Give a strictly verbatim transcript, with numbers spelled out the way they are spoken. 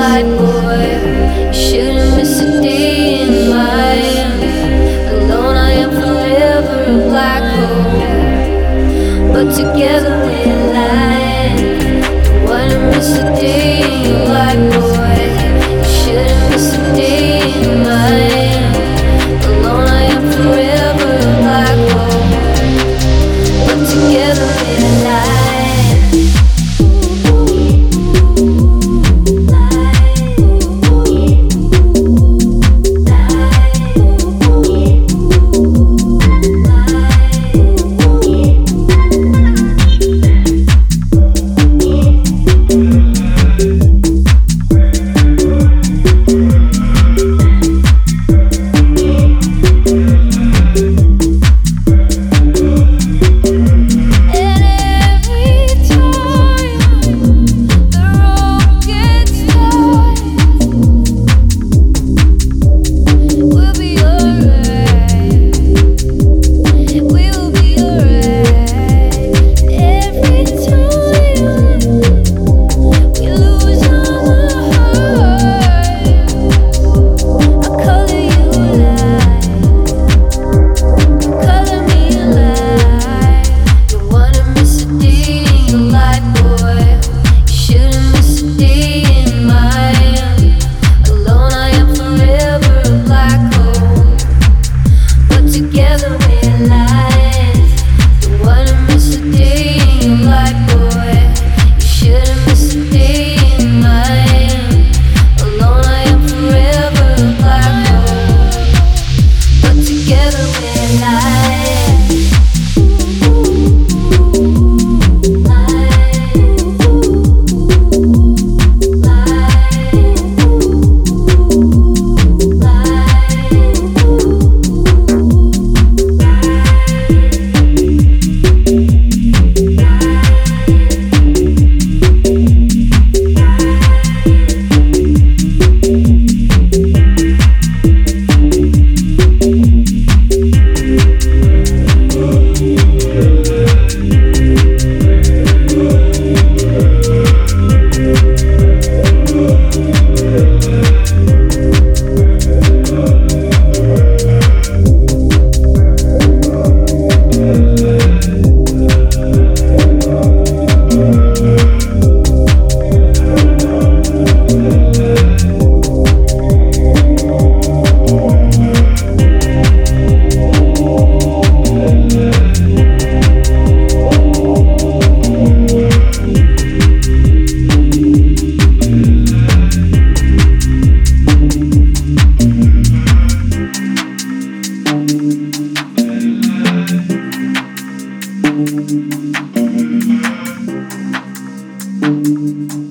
light boy. You shouldn't miss a day in Miami. Alone I am forever a black hole, but together we're light. Don't wanna miss a day in your light boy. You shouldn't miss a day in Miami. Alone I am forever a black hole, but together we're light. Thank you.